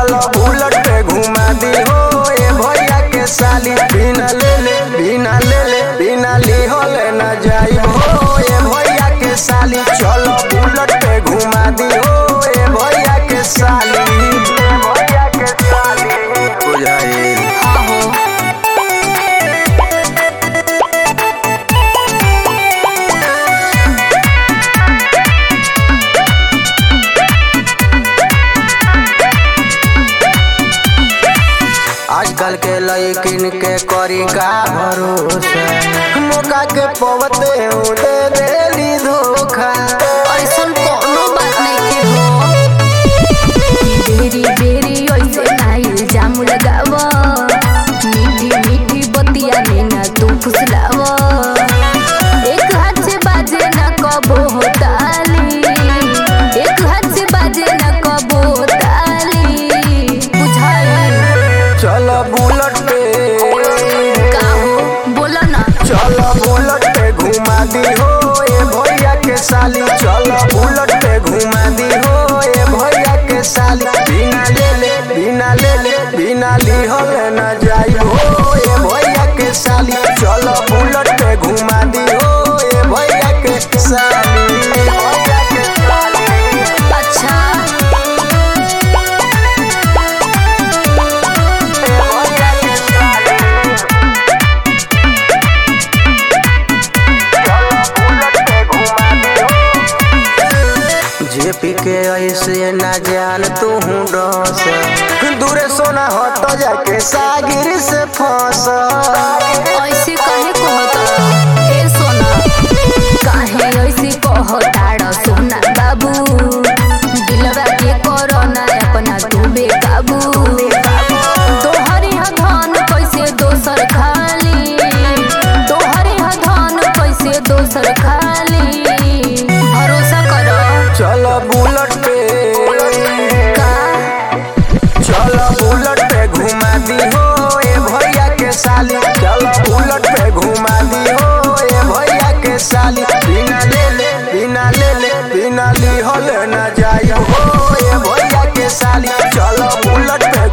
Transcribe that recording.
चलो बुलेट पे घुमा दी हो ए भैया के साली। बिना ली होले न जाई हो ए भैया के साली। चलो बुलेट पे घुमा दी हो ए भैया के साली। भैया के साली बुझाई आजकल के लड़किन के करी का भरोसा, मौका के पवते दे देली धोखा। ऐसन कोनो बात नहीं के हो बेरी बेरी ऐसे ना इल्जाम लगाव। मीठी मीठी बतिया में ना तू फुसलाव। एक हाथ से बाजे ना कबो हो ताली, एक हाथ से बाजे ना कबो हो ताली। बुझाई चलो बुलेट पे का हो बोला ना। चलो बुलेट पे घुमा दी हो ए भैया के साली। चलो बुलेट पे घुमा दी हो ए भैया के साली। बिना ली होले न जाई हो ए भैया के साली। चलो बुलेट पे घुमा दी हो ए भैया के साली। भैया के साली अच्छा जेपी के ऐसे ना जान तू डस, दूरे सोना हट जाके सागिर से फंस। ऐसे काहे कहता ए सोना, काहे ऐसे कहता सोना बाबू। दिलवा के कोरोना अपना तू बेकाबू। तोहरे धन कैसे दोसर खाली, तोहरे धन कैसे दोसर खाली। भरोसा करो चलो बुलेट पे चलो बुलेट पे घुमा दी हो ए भैया के साली। चलो बुलेट पे घुमा दी हो ए भैया के साली। बिना ली होले न जाई हो ए भैया के साली। चलो बुलेट पे